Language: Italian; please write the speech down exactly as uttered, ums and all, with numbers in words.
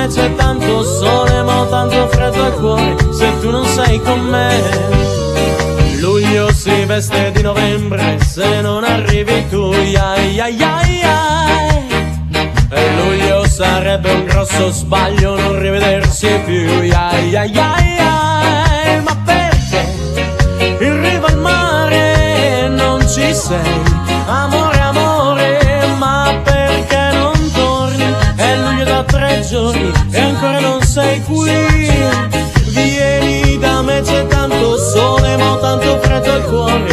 me c'è tanto sole ma ho tanto freddo al cuore se tu non sei con me. Luglio si veste di novembre se non arrivi tu, ai ai ai ai. E luglio sarebbe un grosso sbaglio non rivedersi più, ai ai ai ai. Ma perché in riva al mare non ci sei, amore amore, ma perché non torni? È luglio da tre giorni e ancora non sei qui. Vieni da me, c'è tanto sole ma ho tanto freddo al cuore